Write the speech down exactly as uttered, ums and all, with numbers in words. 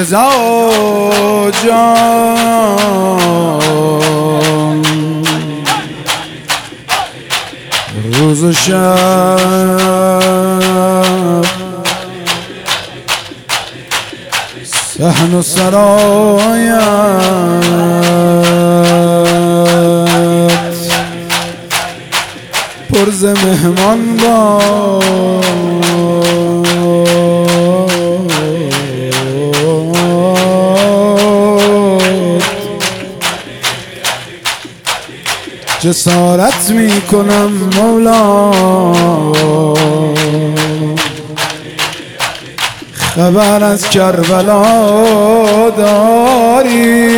رضا جان روز و شب صحن و سرایت پر ز مهمان باد جسارت می کنم مولا خبر از کربلا داری